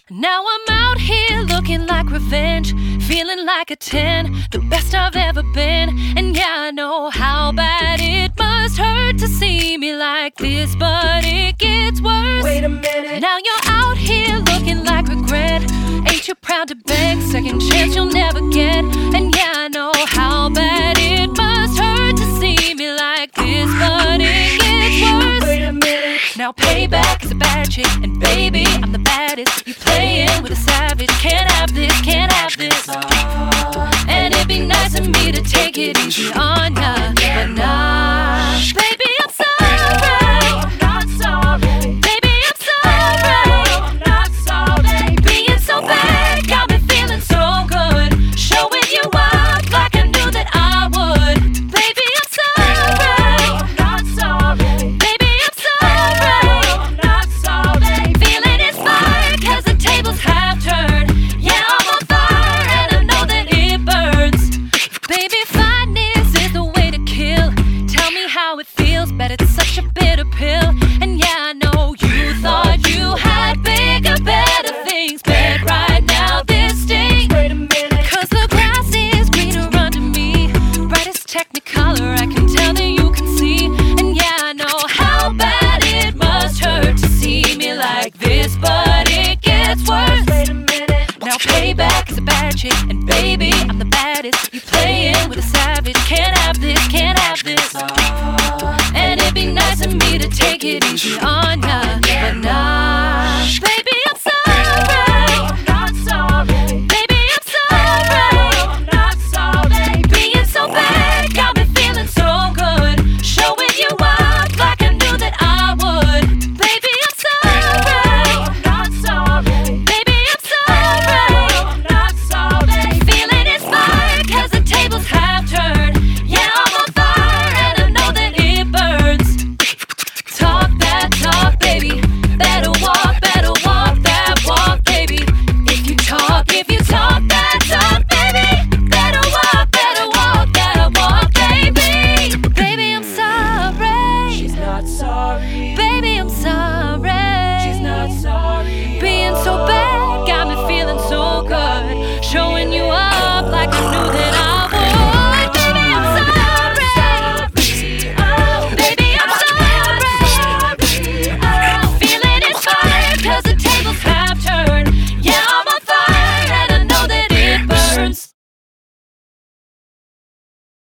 Now I'm out here looking like revenge, feeling like a 10, the best I've ever been. And yeah, I know how bad it must hurt to see me like this, but it gets worse. Wait a minute. Now you're out here looking like regret. Ain't you proud to beg? Second chance you'll never get. And yeah, I know how bad it must hurt to see me like this, but it gets worse. Wait a minute. Now payback is a bad chick, and baby, I'm the baddest. You playing with a savage, can't have this, can't have this. And it'd be nice of me to take it easy on ya, but nah. Baby, I'm sorry. I'm not sorry. Baby, I'm sorry. I'm not sorry. Being so bad got me feeling so good, showing you up like I knew that I would. Baby, I'm sorry. I'm not sorry. Baby, I'm sorry. I'm not sorry. Feeling inspired 'cause the tables have turned. Yeah, I'm on fire and I know that it burns. Baby, fineness is the way to kill. Tell me how it feels, bet it's such a bitter pill. And yeah, I know you thought you had bigger, better things, but right now this sting. Wait a minute. 'Cause the grass is greener under me, brightest technicolor I can tell that you can see. And yeah, I know how bad it must hurt to see me like this, but it gets worse. Wait a minute. Now payback is a bad chick, and baby, I'm the baddest. You playing with a savage, can't have this, can't have this. And it'd be nice of me to take it easy on ya, but nah.